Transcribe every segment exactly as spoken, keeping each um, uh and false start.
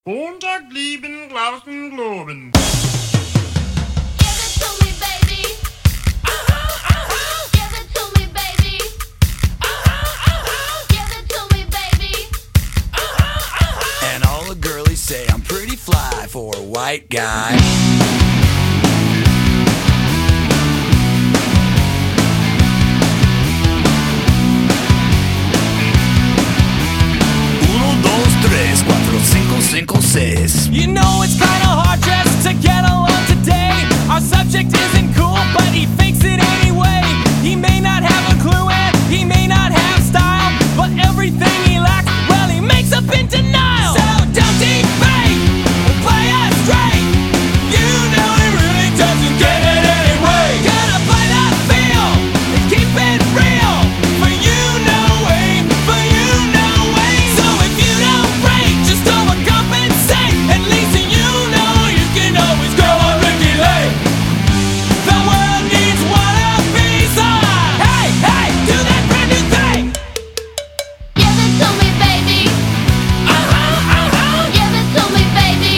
Montag lieben, Glauben, Globen. Give it to me, baby. Uh-huh, uh-huh. Give it to me, baby. Uh-huh, uh-huh. Give it to me, baby. Uh-huh, uh-huh. And all the girlies say I'm pretty fly for a white guy. Uno, dos, tres, cuatro, cinco, cinco, seis. You know it's kinda hard just to get along today. Our subject isn't cool, but he fakes it anyway. He may not have a clue and he may not have style, but everything he lacks, well, he makes up in denial. So don't debate, play us straight. You know he really doesn't get it anyway. Gotta play that feel and keep it real. For you, no way, for you, no way. So if you don't break, just overcompensate. At least you know you can always go on Ricky Lake. The world needs wannabes. Ah, hey, hey, do that brand new thing. Give it to me, baby. Uh-huh, uh-huh, Give it to me, baby.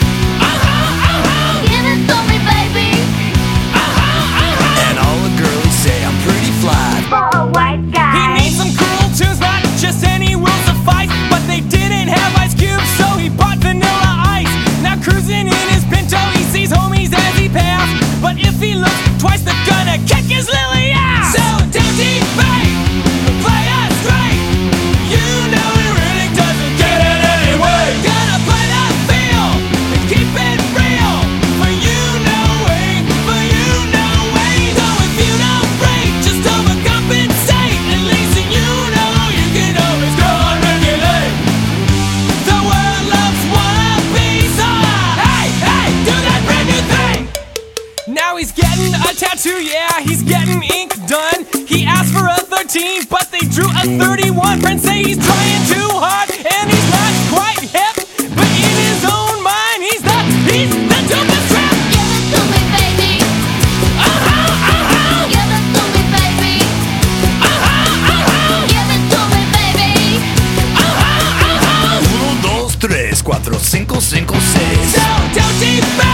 uh-huh, uh-huh, Give it to me, baby. uh-huh, uh-huh. And all the girlies say I'm pretty fly. For a white He guy. needs some cool tunes, not just any will suffice. But they didn't have Ice Cube, so he bought Vanilla Ice. Now cruising in his Pinto, he sees homies as he pass. But if he looks twice, they're gonna kick his lily ass. So don't debate, play us straight. You know he really doesn't get it anyway. Gotta play that feel and keep it real. For you, no way, for you, no way. So if you don't break, just overcompensate. At least you know you can always go on regulate. The world loves wannabes. Ah, hey, hey, do that brand new thing. Now he's getting a tattoo, yeah, he's getting ink done. He asked for a thirteen, but they drew a thirty-one. Friends say he's trying too hard, and he's not quite hip. But in his own mind, he's the, he's the dopest rap. Give it to me, baby. Uh-huh, uh-huh, Give it to me, baby. uh-huh, uh-huh, Give it to me, baby. uh-huh, uh-huh. Uno, dos, tres, cuatro, cinco, cinco, seis. So don't debate.